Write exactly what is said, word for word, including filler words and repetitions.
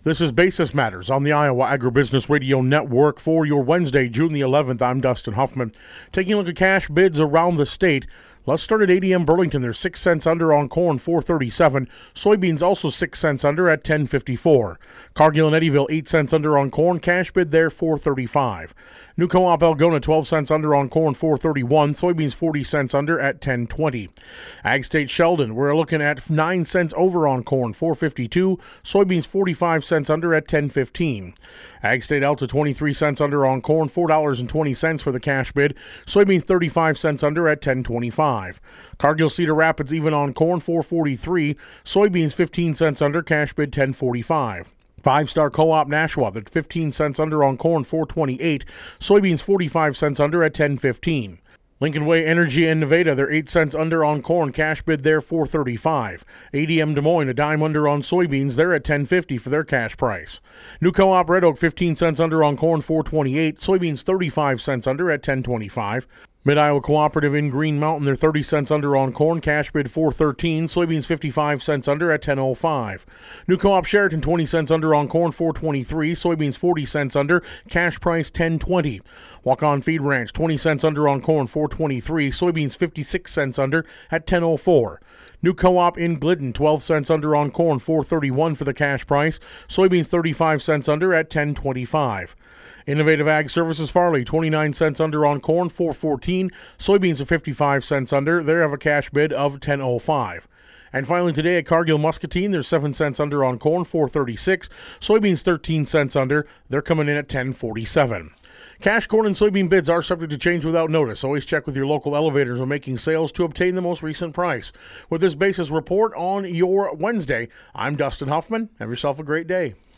This is Basis Matters on the Iowa Agribusiness Radio Network for your Wednesday, June the eleventh. I'm Dustin Huffman. Taking a look at cash bids around the state. Let's start at A D M Burlington. They're six cents under on corn, four thirty-seven. Soybeans also six cents under at ten fifty-four. Cargill and Eddyville, eight cents under on corn. Cash bid there, four thirty-five. New Co-op Algona, twelve cents under on corn, four thirty-one. Soybeans, forty cents under at ten twenty. Ag State Sheldon, we're looking at nine cents over on corn, four fifty-two. Soybeans, forty-five cents under at ten fifteen. Ag State Alta, twenty-three cents under on corn, four dollars and twenty cents for the cash bid. Soybeans, thirty-five cents under at ten twenty-five. Cargill Cedar Rapids, even on corn, four forty-three. Soybeans, fifteen cents under, cash bid ten forty-five. Five Star Co-op Nashua, at fifteen cents under on corn, four twenty-eight. Soybeans, forty-five cents under at ten fifteen. Lincoln Way Energy and Nevada, they're eight cents under on corn, cash bid there, four thirty-five. A D M Des Moines, a dime under on soybeans, they're at ten fifty for their cash price. New Co-op Red Oak, fifteen cents under on corn, four twenty-eight. Soybeans, thirty-five cents under at ten twenty-five. Mid-Iowa Cooperative in Green Mountain, they're thirty cents under on corn, cash bid four thirteen. Soybeans, fifty-five cents under at ten oh five. New Co-op Sheraton, twenty cents under on corn, four twenty-three. Soybeans, forty cents under, cash price ten twenty. Walk-On Feed Ranch, twenty cents under on corn, four twenty-three. Soybeans, fifty-six cents under at ten oh four. New Co-op in Glidden, twelve cents under on corn, four thirty-one for the cash price. Soybeans, thirty-five cents under at ten twenty-five. Innovative Ag Services Farley, twenty-nine cents under on corn, four fourteen. Soybeans are fifty-five cents under. They have a cash bid of ten oh five. And finally today at Cargill Muscatine, they're seven cents under on corn, four thirty-six. Soybeans thirteen cents under. They're coming in at ten forty-seven. Cash corn and soybean bids are subject to change without notice. Always check with your local elevators when making sales to obtain the most recent price. With this Basis report on your Wednesday, I'm Dustin Huffman. Have yourself a great day.